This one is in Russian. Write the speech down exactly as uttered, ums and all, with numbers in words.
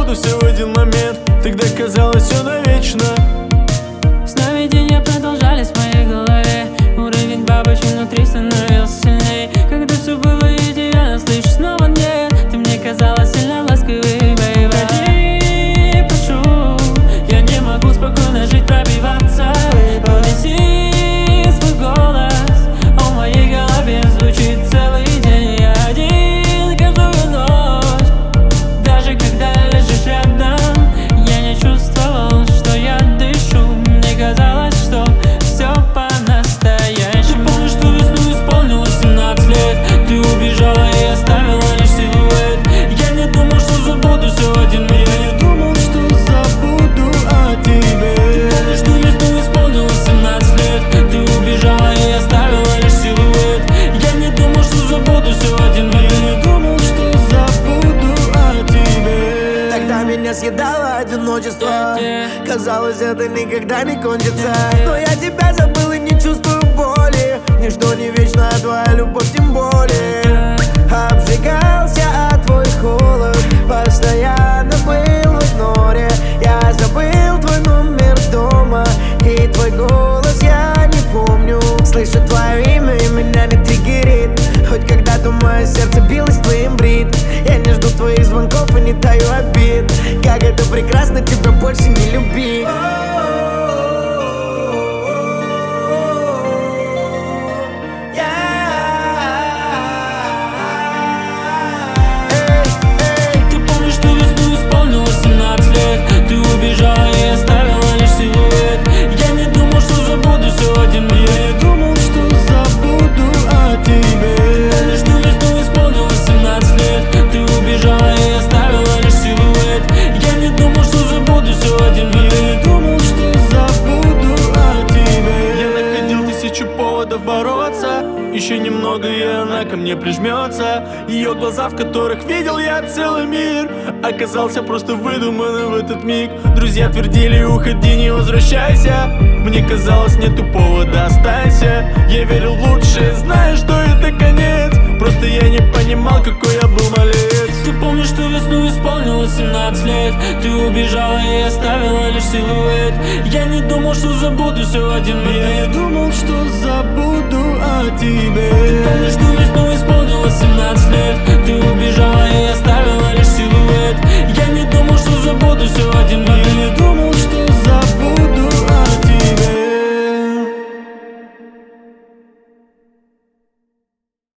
забуду все в один момент. Тогда казалось все навечно. Сновидения продолжались в моей голове. Уровень бабочек внутри становился сильней. Когда все было идеально, слышу снова нет. Ты мне казалась сильно ласковой, бэйба. Уходи, прошу, я не могу спокойно жить, пробиваться. Унеси свой голос, а в моей голове звучит целый день. Я один каждую ночь. Даже когда лежишь рядом, я не чувствовал, что я дышу. Мне казалось, что все по-настоящему. Ты помнишь, что весну исполнилось семнадцать лет? Ты убежала и оставила лишь силуэт. Я не думал, что забуду все в один миг. Я не думал, что забуду о тебе. Ты помнишь, что весну исполнилось семнадцать лет? Ты убежала и оставила лишь силуэт. Я не думал, что забуду все в один миг. Я не думал, что забуду о тебе. Тогда меня съедало одиночество. Казалось, это никогда не кончится. Но я тебя забыл и не чувствую боли. Ничто не вечно, а твоя любовь тем более. Обжигался от твой холод, постоянно был в игноре. Я забыл твой номер дома и твой голос я не помню. Слышу твое имя и меня не триггерит. Хоть когда-то мое сердце билось твоим ритм. Я не жду твоих звонков и не таю обид. Как это прекрасно тебя больше не любить. Ты помнишь, что весну исполнилось семнадцать лет? Ты убежала и оставила лишь силуэт. Я не думал, что забуду все в один миг. Я не думал, что забуду о тебе. Помнишь, что весну исполнилось семнадцать лет? Ты убежала и оставила лишь силуэт. Я не думал, что забуду все в один миг. Я не думал, что забуду о тебе. Я находил тысячу поводов бороться. Еще немного, и она ко мне прижмется. Ее глаза, в которых видел я целый мир, оказался просто выдуманным в этот миг. Друзья твердили: уходи, не возвращайся. Мне казалось, нету повода, останься. Я верил в лучшее, зная, что это конец. Просто я не понимал, какой я был малец. Ты помнишь, что весну исполнилось семнадцать лет? Ты убежала и оставила лишь силуэт. Я не думал, что забуду все в один миг. Я не думал, что забуду о тебе.